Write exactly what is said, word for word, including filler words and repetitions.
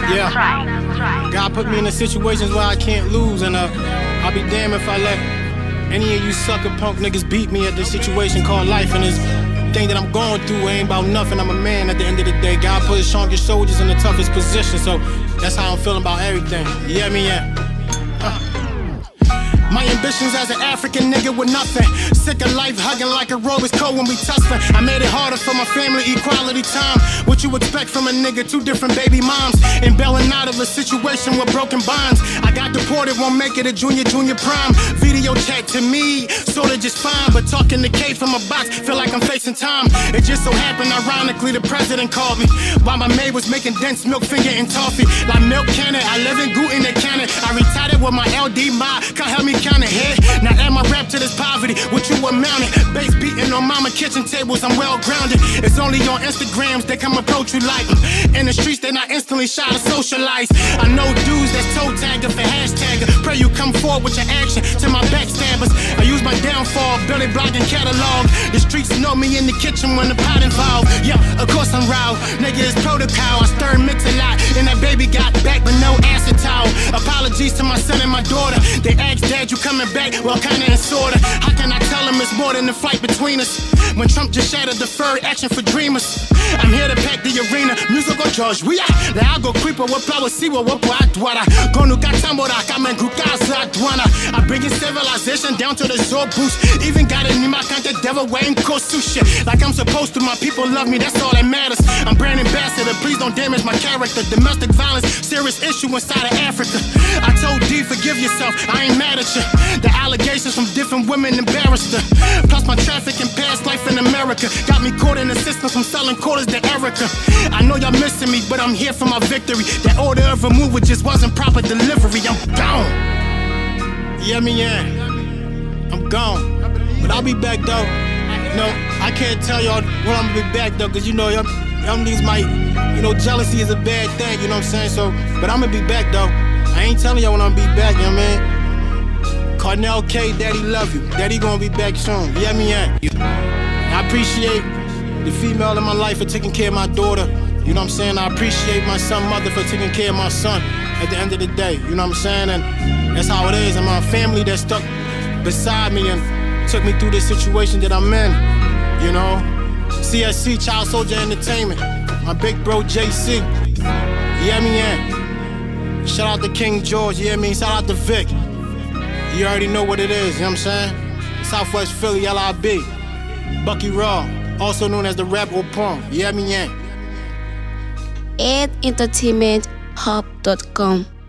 Yeah. God put me in the situations where I can't lose, and uh, I'll be damned if I let any of you sucker punk niggas beat me at this situation called life. And this thing that I'm going through ain't about nothing. I'm a man at the end of the day. God put his strongest soldiers in the toughest position, so that's how I'm feeling about everything. You hear me? Yeah. Uh. My ambitions as an African nigga with nothing. Sick of life, hugging like a robe is cold when we tussling. I made it harder for my family, equality time. What you expect from a nigga, two different baby moms. And bailing out of a situation with broken bonds. I got deported, won't make it a junior, junior prime. Video chat to me, sorta just fine. But talking to K from a box, feel like I'm facing time. It just so happened, ironically, the president called me while my maid was making dense milk finger and toffee. Like milk cannon, I live in gluten and cannon. I retired with my L D, my can't help me count ahead. Now add my rap to this poverty, what you amounted. Bass beating on mama kitchen tables, I'm well grounded. It's only on Instagrams they come approach you like. In the streets they not instantly shy to socialize. I know dudes that's toe tagger for hashtagger. Pray you come forward with your action to my backstabbers. I use my downfall, Billy blogging catalog. The streets know me in the kitchen when the pot involved. Yeah, of course I'm raw, nigga it's protocol. I stir and mix a lot, and that baby got back but no acetol. Apologies to my son and my daughter. They asked dad you coming back, well kinda in sorta. How can I tell them it's more than the fight between us? When Trump just shattered deferred action for dreamers. I'm here to pack the arena, musical George, we are. Le hago creeper, wapa wasiwa, wapa adwara. Gonu katambora, kamen kukaza adwana. I bring in civilization down to the Zor boost. Even got a nima kante devil wearing kosu shit. Like I'm supposed to, my people love me, that's all that matters. I'm brand ambassador, please don't damage my character. Domestic violence, serious issue inside of Africa. I told D, forgive yourself, I ain't mad at you. The allegations from different women embarrassed her. Plus my traffic and past life in America got me caught in the system from selling quarters to Erica. I know y'all missing me, but I'm here for my victory. That order of removal just wasn't proper delivery. I'm gone. You hear me? Yeah. I'm gone. But I'll be back though. No, I can't tell y'all when I'm gonna be back though, cause you know y'all, y'all niggas might, you know, jealousy is a bad thing, you know what I'm saying? So, but I'm gonna be back though. I ain't telling y'all when I'm gonna be back, you know what I mean? Cornell K, Daddy love you. Daddy gonna be back soon. You hear me? Yeah. I appreciate the female in my life for taking care of my daughter. You know what I'm saying? I appreciate my son mother for taking care of my son at the end of the day. You know what I'm saying? And that's how it is. And my family that stuck beside me and took me through this situation that I'm in. You know? C S C, Child Soldier Entertainment. My big bro J C. You hear me? Yeah. Shout out to King George. You hear me? Shout out to Vic. You already know what it is, you know what I'm saying? Southwest Philly, L I B. Bucky Raw, also known as the Rap au Point. You hear me, yeah? ed entertainment hub dot com